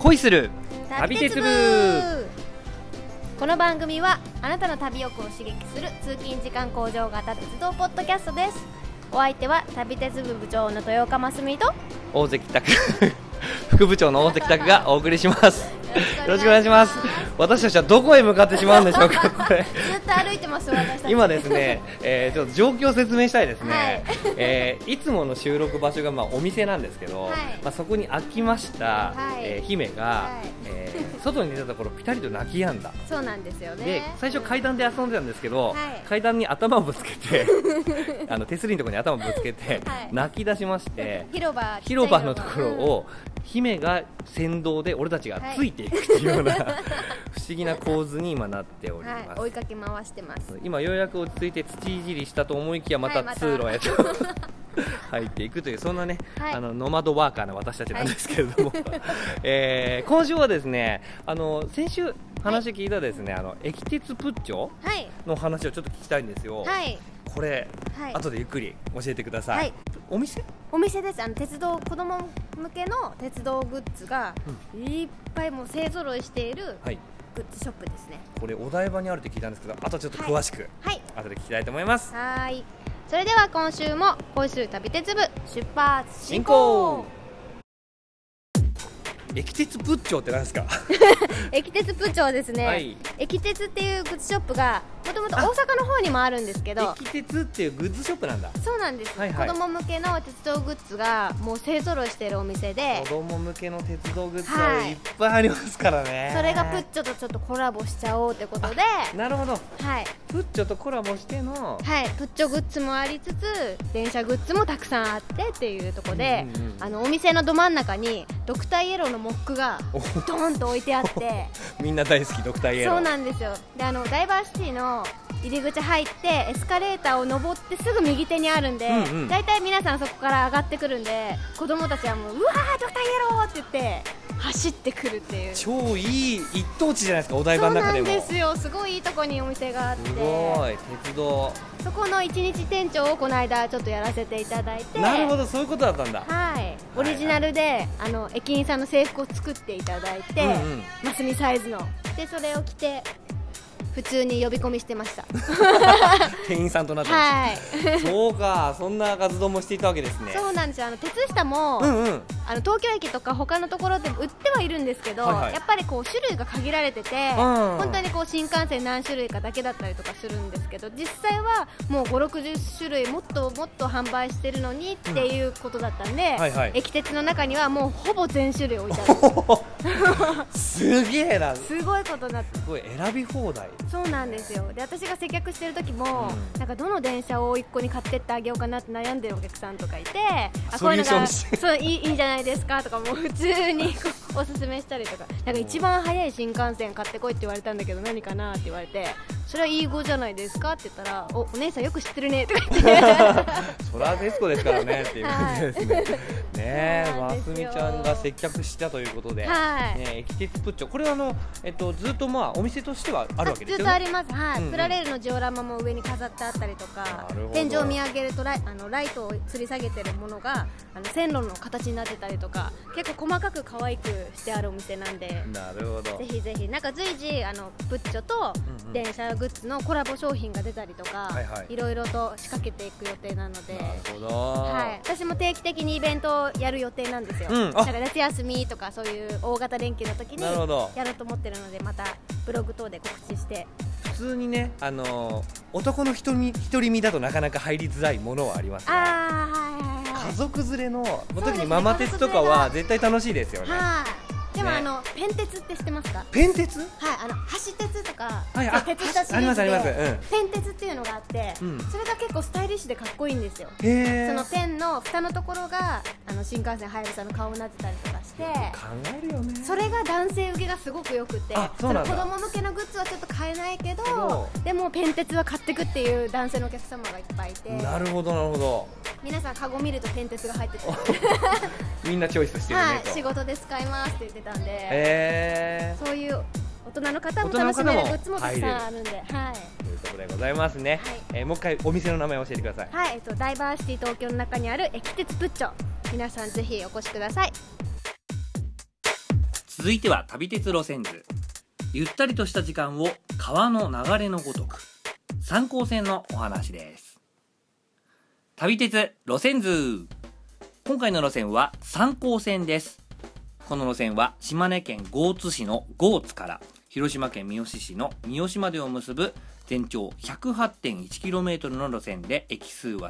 恋する旅鉄部。 この番組はあなたの旅欲を刺激する通勤時間向上型鉄道ポッドキャストです。お相手は旅鉄部部長の豊岡真澄と大関拓副部長の大関拓がお送りします。よろしくお願いします。私たちはどこへ向かってしまうんでしょうか。これずっと歩いてます私たち。 今ですね、ちょっと状況を説明したいですね。 はいいつもの収録場所がお店なんですけど、そこに飽きました、姫が、外に出たところピタリと泣き止んだ。 そうなんですよね。 で最初階段で遊んでたんですけど、階段に頭をぶつけて手すりのところに頭をぶつけて、泣き出しまして広場のところを、姫が先導で俺たちがついていくっていうような、不思議な構図に今なっております。 追いかけ回してます。 今ようやく落ち着いて土いじりしたと思いきやまた通路へと、入っていくという、そんなね、ノマドワーカーな私たちなんですけれども、今週はですね、先週話聞いたですね、駅鉄プッチョの話をちょっと聞きたいんですよ。これ、後でゆっくり教えてください。お店です。鉄道、子供向けの鉄道グッズがいっぱいもう勢ぞろいしているグッズショップですね。 これお台場にあるって聞いたんですけど、あとちょっと詳しく、後で聞きたいと思います。 それでは今週も恋する旅鉄部出発進行。 駅鉄プッチョって何ですか？ 駅鉄プッチョはですね、駅鉄っていうグッズショップがもともと大阪の方にもあるんですけど、 駅鉄っていうグッズショップなんだ。 そうなんです、子供向けの鉄道グッズがもう勢ぞろいしているお店で、 子供向けの鉄道グッズはいっぱいありますからね。 それがプッチョとちょっとコラボしちゃおうってことで。 なるほど、プッチョとコラボしての、 プッチョグッズもありつつ電車グッズもたくさんあってっていうところで、お店のど真ん中にドクターイエローのモックがドーンと置いてあってみんな大好きドクターイエロー。 そうなんですよ。でダイバーシティの入り口入ってエスカレーターを登ってすぐ右手にあるんで、だいたい皆さんそこから上がってくるんで、子供たちはもううわードクターイエローって言って走ってくるっていう、 超いい一等地じゃないですか、お台場の中でも。 そうなんですよ。すごいいいとこにお店があって、 すごい鉄道、 そこの一日店長をこの間ちょっとやらせていただいて。 なるほど、そういうことだったんだ。 オリジナルで駅員さんの制服を作っていただいて、マスミサイズので、それを着て普通に呼び込みしてました。 店員さんとなってました。そうか、そんな活動もしていたわけですね。 そうなんですよ。鉄下も、東京駅とか他のところで売ってはいるんですけど、やっぱりこう種類が限られてて、本当にこう新幹線何種類かだけだったりとかするんですけど、実際はもう5、60種類もっともっと販売してるのにっていうことだったんで、駅鉄の中にはもうほぼ全種類置いてある。 すげえな。 すごいことになって、 すごい選び放題。 そうなんですよ。で私が接客してる時も、なんかどの電車を一個に買ってってあげようかなって悩んでるお客さんとかいて、こういうのがそういいんじゃないですかとか、もう普通におすすめしたりとか、なんか一番早い新幹線買ってこいって言われたんだけど何かなって言われて、それはいい語じゃないですかって言ったら、お姉さんよく知ってるねとか言ってそれは徹子ですからねっていう感じですね。ねえ、ますみちゃんが接客したということで、駅鉄プッチョ、これはずっとお店としてはあるわけですよね。 ずっとあります。プラレールのジオラマも上に飾ってあったりとか、天井を見上げるとライトを吊り下げてるものが線路の形になってたりとか、結構細かく可愛くしてあるお店なんで、 なるほど、 ぜひぜひ。なんか随時プッチョと電車グッズのコラボ商品が出たりとか、いろいろと仕掛けていく予定なので。 なるほど、 私も定期的にイベントをやる予定なんですよ。なんか夏休みとかそういう大型連休の時にやろうと思ってるので、またブログ等で告知して。 普通にね、男の独り身だとなかなか入りづらいものはありますが、家族連れの、特にママ鉄とかは絶対楽しいですよね。 でもペン鉄って知ってますか？ ペン鉄？ 橋鉄とか鉄下シありますあります。 ペン鉄っていうのがあって、それが結構スタイリッシュでかっこいいんですよ。そのペンの蓋のところが新幹線入るさんの顔になってたりとかして、 考えるよね。 それが男性受けがすごくよくて、子供向けのグッズはちょっと買えないけど、でもペン鉄は買ってくっていう男性のお客様がいっぱいいて。なるほどなるほど。皆さんカゴ見るとペン鉄が入っててみんなチョイスしてるねと。 仕事で使いますって言ってたんで、そういう大人の方も楽しめるグッズもたくさんあるんで、ということでございますね。もう一回お店の名前を教えてください。 ダイバーシティ東京の中にある駅鉄プッチョ、皆さんぜひお越しください。 続いては旅鉄路線図。ゆったりとした時間を川の流れのごとく、三江線のお話です。旅鉄路線図。今回の路線は三江線です。この路線は島根県江津市の江津から広島県三次市の三次までを結ぶ全長 108.1km の路線で、駅数は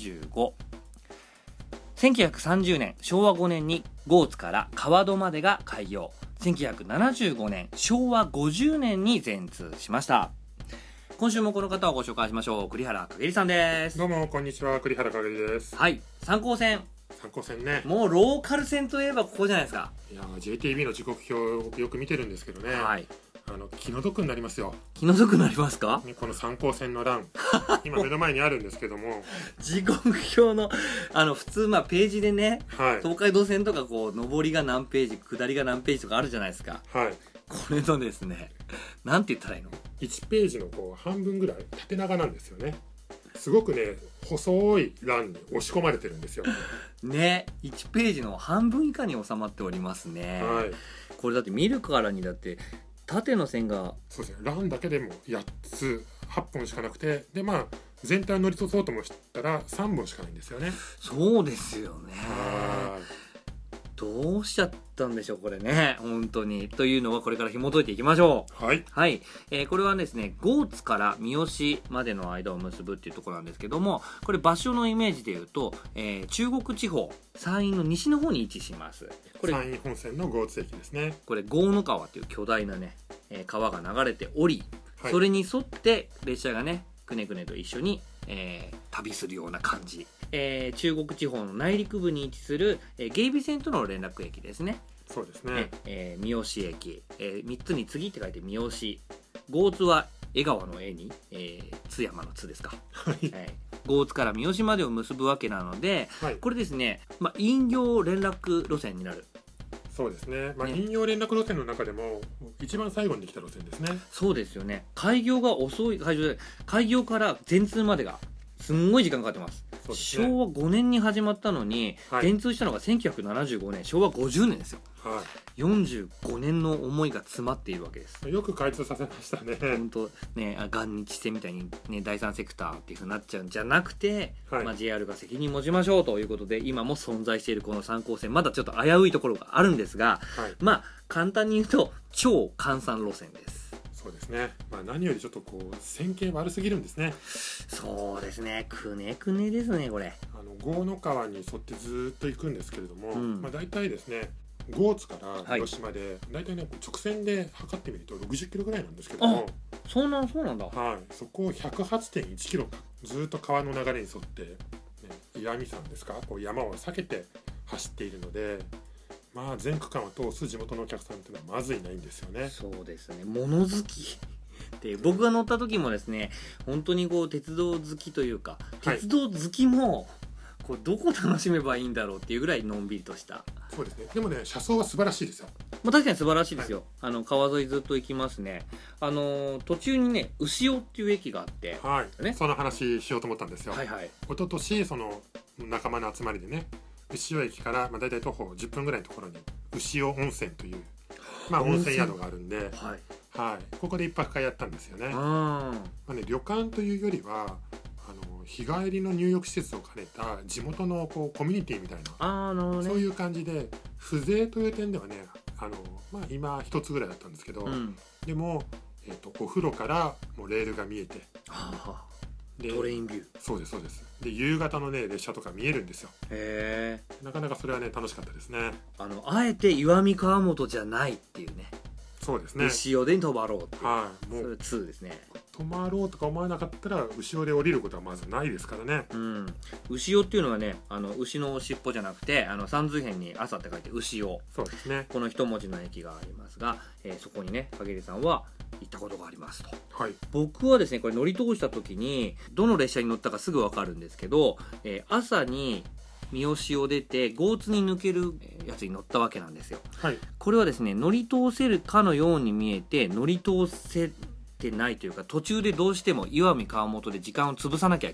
35。1930年昭和5年に江津から川戸までが開業。1975年昭和50年に全通しました。今週もこの方をご紹介しましょう。栗原かげりさんです。 どうもこんにちは、栗原かげりです。 はい、三江線。 三江線ね、 もうローカル線といえばここじゃないですか。 いや JTB の時刻表よく見てるんですけどね、 はい、 気の毒になりますよ。 気の毒になりますか？ この三江線の欄今目の前にあるんですけども時刻表の普通ページでね、 はい、 東海道線とかこう上りが何ページ下りが何ページとかあるじゃないですか。 はい、 これのですね、なんて言ったらいいの、 1ページのこう半分ぐらい縦長なんですよね。すごくね細い欄に押し込まれてるんですよね。1ページの半分以下に収まっておりますね。 はい、 これだって見るからにだって縦の線がそうですね、欄だけでも8つ8本しかなくて、で全体を乗り通そうともしたら3本しかないんですよね。 そうですよね。 はい、 どうしちゃったんでしょうこれね、本当に。というのはこれから紐解いていきましょう。 はい、 はい、これはですね江津から三次までの間を結ぶっていうところなんですけども、これ場所のイメージでいうと、中国地方山陰の西の方に位置します。これ山陰本線の江津駅ですね。 これ江の川という巨大なね、川が流れており、 はい、 それに沿って列車がねくねくねと一緒に、旅するような感じ。中国地方の内陸部に位置する、芸備線との連絡駅ですね。 そうですね。 三次駅、3つに次って書いて三次。江津は江川の江に、津山の津ですか。 はい、 江津から三次までを結ぶわけなので、はい、これですね、飲料連絡路線になる。 そうですね、飲料連絡路線の中でも一番最後にできた路線ですね。 そうですよね。開業が遅い。開業から全通までがすんごい時間かかってます。 そうですね、 昭和5年に始まったのに、 はい、 全通したのが1975年昭和50年ですよ。 はい、 45年の思いが詰まっているわけです。 よく開通させましたね。 本当ね、元日線みたいに、ね、第三セクターっていう風になっちゃうんじゃなくて、はい、JR が責任持ちましょうということで今も存在しているこの三江線、まだちょっと危ういところがあるんですが、はい、簡単に言うと超閑散路線です。 そうですね、何よりちょっとこう線形悪すぎるんですね。 そうですね、くねくねですねこれ。 江の川に沿ってずっと行くんですけれども、大体ですね江津から広島で、大体ね直線で測ってみると60キロぐらいなんですけども。 そうなんだ。 はい、そこを 108.1 キロずっと川の流れに沿って、ね、石見山ですか、こう山を避けて走っているので、全区間を通す地元のお客さんっていうのはまずいないんですよね。 そうですね、物好きで、僕が乗った時もですね本当にこう鉄道好きというか、はい、鉄道好きもこうどこ楽しめばいいんだろうっていうぐらいのんびりとした。 そうですね、でもね車窓は素晴らしいですよ。 確かに素晴らしいですよ、はい、川沿いずっと行きますね。途中にね牛尾っていう駅があって、 はいね、その話しようと思ったんですよ。 はいはい、 一昨年その仲間の集まりでね、牛尾駅からだいたい徒歩10分ぐらいのところに牛尾温泉という、温泉宿があるんで、はいはい、ここで一泊会やったんですよね。旅館というよりは日帰りの入浴施設を兼ねた地元のこうコミュニティみたいな、そういう感じで風情という点ではね今一つぐらいだったんですけど、でも、お風呂からもうレールが見えて、 でトレインビュー。 そうですそうです。で夕方のね列車とか見えるんですよ。へえ。なかなかそれはね楽しかったですね。 あえて石見川本じゃないっていうね。 そうですね、 牛尾で泊まろうっていう、 はい、もうそれ2ですね。 泊まろうとか思わなかったら牛尾で降りることはまずないですからね。 牛尾っていうのはね牛の尻尾じゃなくて三髄辺に朝って書いて牛尾。 そうですね、 この一文字の駅がありますが、そこにね影りさんは行ったことがありますと。はい、僕はですねこれ乗り通した時にどの列車に乗ったかすぐ分かるんですけど、朝に三次を出て江津に抜けるやつに乗ったわけなんですよ。はい、これはですね乗り通せるかのように見えて乗り通せてないというか、途中でどうしても石見川本で時間を潰さなきゃいけない。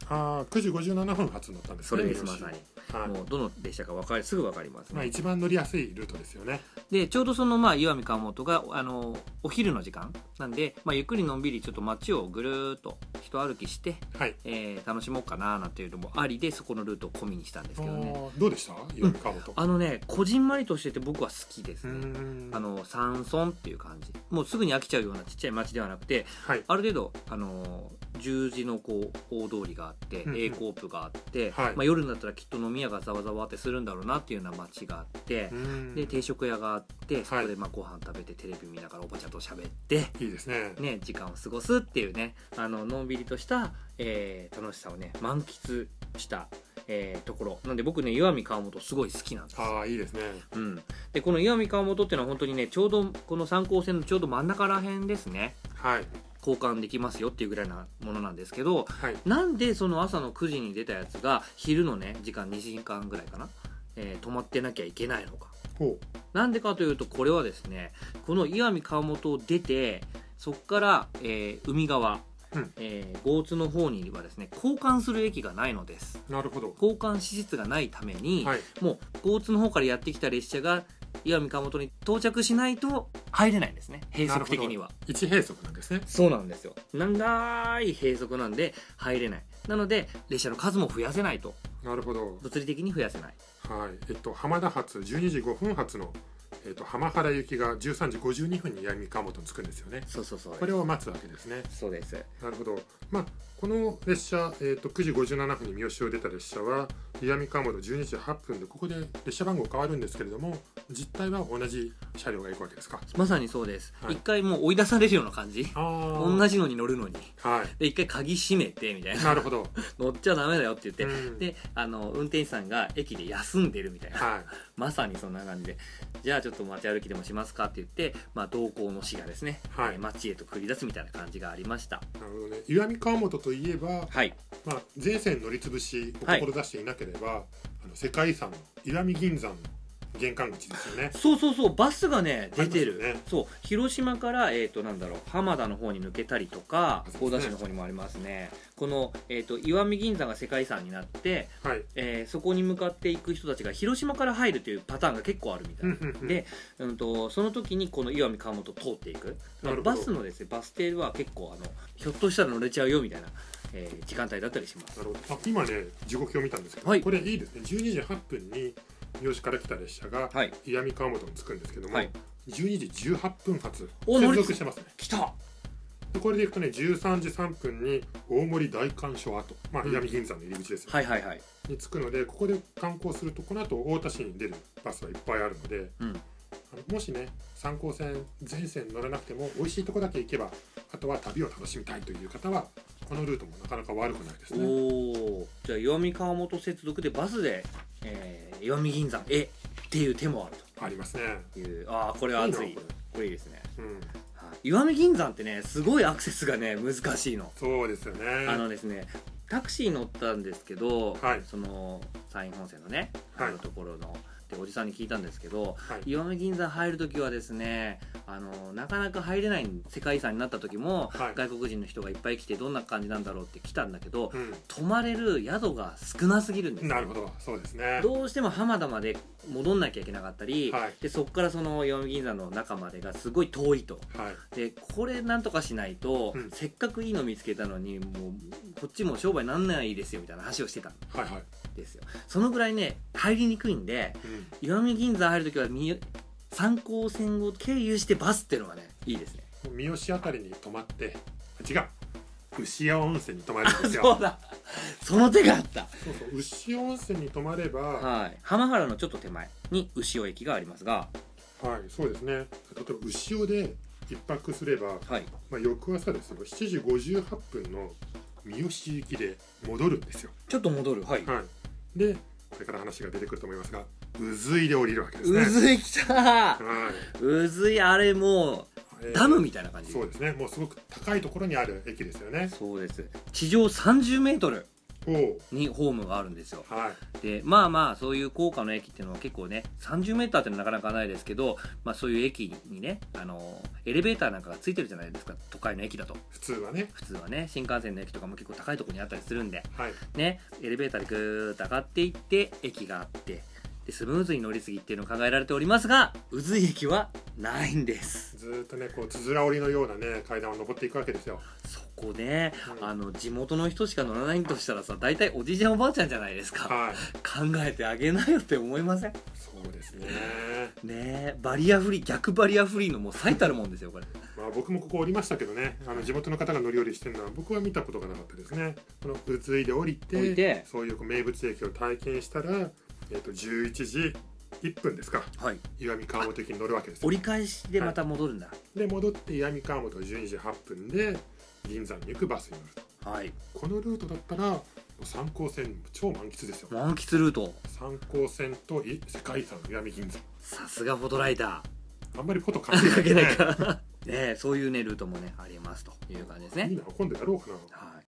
9時57分発乗ったんですね。 それです、まさに、もうどの列車かすぐ分かりますね。 一番乗りやすいルートですよね。 でちょうどその石見川本がお昼の時間なんで、ゆっくりのんびりちょっと街をぐるーっと人歩きして、楽しもうかななんていうのもありで、そこのルートを込みにしたんですけどね。 どうでした石見川本？ こじんまりとしてて僕は好きですね。山村っていう感じ、もうすぐに飽きちゃうようなちっちゃい町ではなくて、ある程度十字の大通りがあって、A コープがあって、夜になったらきっと飲み屋がざわざわってするんだろうなっていうような街があって、で定食屋があって、そこでご飯食べてテレビ見ながらおばちゃんと喋って、 いいですね。 時間を過ごすっていうね、のんびりとした、楽しさをね満喫したところなんで、僕ね石見川本すごい好きなんです。 いいですね。 でこの石見川本っていうのは本当にね、ちょうどこの三高線のちょうど真ん中らへんですね。交換できますよっていうぐらいなものなんですけど、なんでその朝の9時に出たやつが昼のね時間2時間ぐらいかな、止まってなきゃいけないのか。なんでかというと、これはですね、この石見川本を出てそこから、海側、江津の方にはですね交換する駅がないのです。 なるほど。 交換施設がないために、もう江津の方からやってきた列車が石見川本に到着しないと入れないんですね、閉塞的には。 一閉塞なんですね。 そうなんですよ、長い閉塞なんで入れない。なので列車の数も増やせないと。 なるほど。 物理的に増やせない。 浜田発12時5分発の浜原行きが13時52分に石見川本に着くんですよね。これを待つわけですね。 そうです。 なるほど。この列車、9時57分に三好を出た列車は石見川本12時8分で、ここで列車番号変わるんですけれども、実態は同じ車両が行くわけですか？ まさにそうです。一回もう追い出されるような感じ。同じのに乗るのに、で一回鍵閉めてみたいな。 なるほど。 乗っちゃダメだよって言って、で運転手さんが駅で休んでるみたいな、まさにそんな感じで、じゃあちょっと街歩きでもしますかって言って、同行の士がですね、街へと繰り出すみたいな感じがありました。 なるほどね。石見川本といえば、全線乗り潰しを志していなければ、世界遺産の石見銀山の玄関口ですよね。 そうバスがね出てる、広島から浜田の方に抜けたりとか、神田市の方にもありますね。この石見銀山が世界遺産になって、そこに向かっていく人たちが広島から入るというパターンが結構あるみたいで、その時にこの石見川本を通っていくバスのですね、バス停は結構ひょっとしたら乗れちゃうよみたいな時間帯だったりします。 なるほど。今ね時刻表を見たんですけど、これいいですね。12時8分に三好から来た列車が石見川本に着くんですけども、12時18分発接続してますね。 来た。 でこれでいくとね、13時3分に大森大観所跡、石見銀山の入り口ですよ、に着くので、ここで観光すると、この後太田市に出るバスはいっぱいあるので、もしね三高線全線乗らなくても美味しいとこだけ行けば、あとは旅を楽しみたいという方はこのルートもなかなか悪くないですね。 じゃあ石見川本接続でバスで、石見銀山へっていう手もあると。 ありますね。 これは熱い。これいいですね。石見銀山ってねすごいアクセスがね難しいの。 そうですよね。 ですね、タクシー乗ったんですけど、その山陰本線のねところのでおじさんに聞いたんですけど、石見銀山入るときはですね、なかなか入れない、世界遺産になった時も、外国人の人がいっぱい来てどんな感じなんだろうって来たんだけど、泊まれる宿が少なすぎるんです。 なるほど、そうですね。 どうしても浜田まで戻んなきゃいけなかったり、でそこからその石見銀山の中までがすごい遠いと、でこれなんとかしないと、せっかくいいの見つけたのにもうこっちも商売なんないですよみたいな話をしてたんですよ。そのぐらいね入りにくいんで、石見銀山入るときは三高線を経由してバスっていうのがねいいですね。 三好あたりに泊まって、違う、牛屋温泉に泊まるんですよ。 そうだ、その手があった。 牛尾温泉に泊まれば、 浜原のちょっと手前に牛尾駅がありますが、 そうですね。例えば牛尾で一泊すれば、翌朝ですよ、7時58分の三好行きで戻るんですよ。 ちょっと戻る。 でこれから話が出てくると思いますが、宇髄で降りるわけですね。 宇髄来た。宇髄、あれもうダムみたいな感じ。 そうですね。もうすごく高いところにある駅ですよね。 そうです。地上30メートル。 にホームがあるんですよ。 はい、 でまあまあそういう高架の駅っていうのは結構ね 30m ってのはなかなかないですけど、まあ、そういう駅にねエレベーターなんかがついてるじゃないですか、都会の駅だと。普通はね新幹線の駅とかも結構高いところにあったりするんで、 はい、 ね、エレベーターでぐーっと上がっていって駅があってでスムーズに乗り継ぎっていうのを考えられておりますが、宇髄駅はないんです。 ずっとねこうつづら折りのようなね階段を登っていくわけですよ。 そこね、地元の人しか乗らないとしたらさ、大体おじいちゃんおばあちゃんじゃないですか、 はい、 考えてあげなよって思いません？ そうですね。 ね、バリアフリー、逆バリアフリーのもう最たるもんですよこれ。 まあ僕もここ降りましたけどね、地元の方が乗り降りしてるのは僕は見たことがなかったですね。この宇髄で降りてそういう名物駅を体験したら、11時1分ですか、はい、石見川本駅に乗るわけですよ。 折り返しでまた戻るんだ、はい、 で戻って石見川本12時8分で銀座に行くバスに乗ると、はい、このルートだったら三江線超満喫ですよ。 満喫ルート、 三江線と世界遺産石見銀座。 さすがフォトライター、あんまりフォト関係ないからねそういうねルートもねありますという感じですね。 いいな、今度やろうかな。 はい、